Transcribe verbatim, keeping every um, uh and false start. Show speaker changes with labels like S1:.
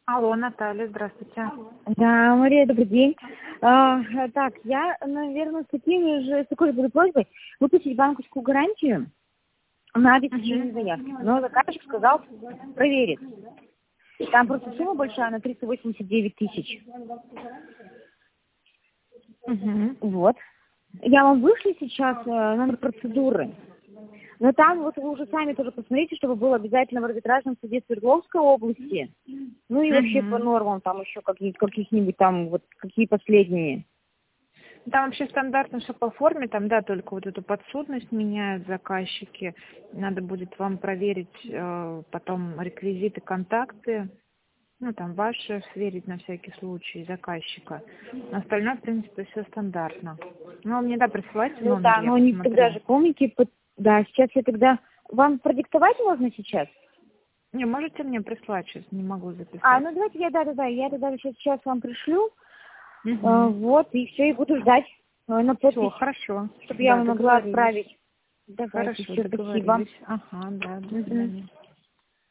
S1: Алло, Наталья, здравствуйте.
S2: Да, Мария, добрый день. А, так, я, наверное, с такими же, с такой же буду просьбой выпустить банковскую гарантию на обеспечение заявки. Но заказчик сказал, проверит. Там просто сумма большая, на триста восемьдесят девять тысяч.
S1: Угу.
S2: Вот. Я вам вышлю сейчас э, номер процедуры. Но там вот вы уже сами тоже посмотрите, чтобы было обязательно в арбитражном суде Свердловской области. Ну и вообще по
S1: Угу.
S2: нормам там еще какие- каких-нибудь там, вот какие последние.
S1: Там вообще стандартно все по форме, там, да, только вот эту подсудность меняют заказчики. Надо будет вам проверить э, потом реквизиты, контакты, ну, там, ваши сверить на всякий случай заказчика. Но остальное, в принципе, все стандартно. Ну, мне, да, присылайте
S2: Ну
S1: номер,
S2: да,
S1: я
S2: но они тогда
S1: посмотрю.
S2: же, помните, под- да, сейчас я тогда... Вам продиктовать можно сейчас?
S1: Не, можете мне прислать, сейчас не могу
S2: А,
S1: записать.
S2: ну давайте я, да-да-да, я тогда сейчас, сейчас вам пришлю. Э,
S1: Угу.
S2: вот, и все, и буду ждать э, на
S1: Все,
S2: подпись,
S1: хорошо.
S2: чтобы я
S1: Да,
S2: вам могла
S1: договорились.
S2: отправить. Давайте,
S1: Хорошо,
S2: все, спасибо.
S1: договорились. Ага, да, до
S2: Мгм.
S1: свидания.